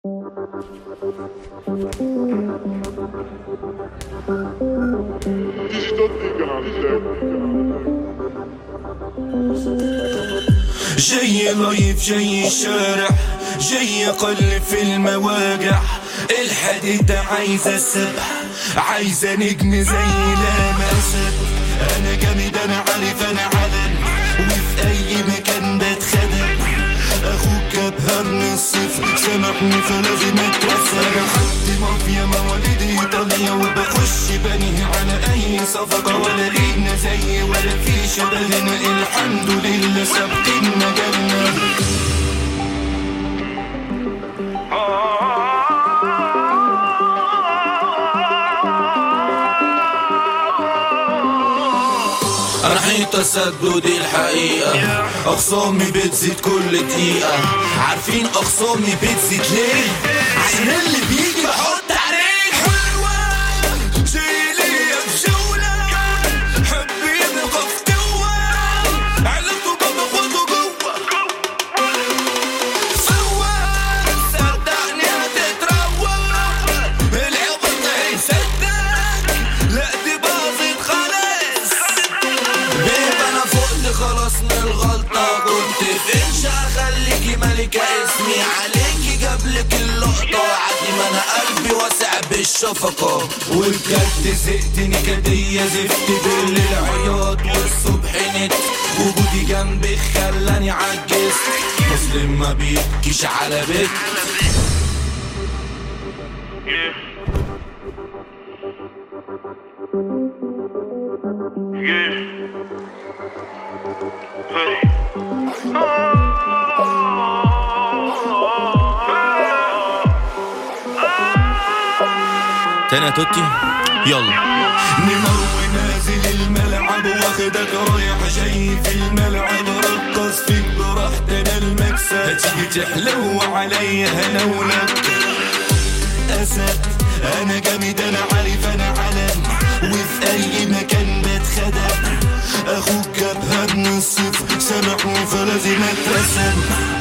جاي لايف جاي الشارع جاي اقلب في المواقع. الحديدة عايزة السبح عايزة نجم زي لامع اسد. انا جامد انا عارف انا علم وفي اي مكان بتخدم. اخوك ابهرني الصفر سامحني فلازم اتوسع. انا حد مافيا مواليد ايطاليا وبخش بنيه على اي صفقة. ولا لينا زي ولا في شبهنا الحمد لله سابقين مجالنا. انا حين تسدد الحقيقة اخصامي بتزيد كل دقيقة. عارفين اخصامي بتزيد ليه؟ عشان اللي بيجي بحط عليه حلوة. شيلي في جولة حبيبي قف جوا علمتوا بخوته جوا سوا. صدقني هتتروق العبط هيصدق. لا دي باظت خلاص بيب انا فقت خلاص من الغلطة. كنت في انشا اخليكي ملكة اسمي عليكي جابلك اللقطة. عادي ما انا قلبي واسع بالشفقة. وبجد زهقت نكدية زفت بالليل عياط والصبح نت. وجودي جنبك خلاني عجزت. مسلم ما بيبكيش على بيت. تاني يا توتي يلا. نمر ونازل الملعب واخدك رايح جاي في الملعب. رقص فيك براحتنا المكسب. هتيجي تحلو عليا هنا ولك اسد. انا جامد انا عارف انا علم وفي اي مكان بتخدم. اخوك ابهرني الصفر سامحني فلازم اترسم.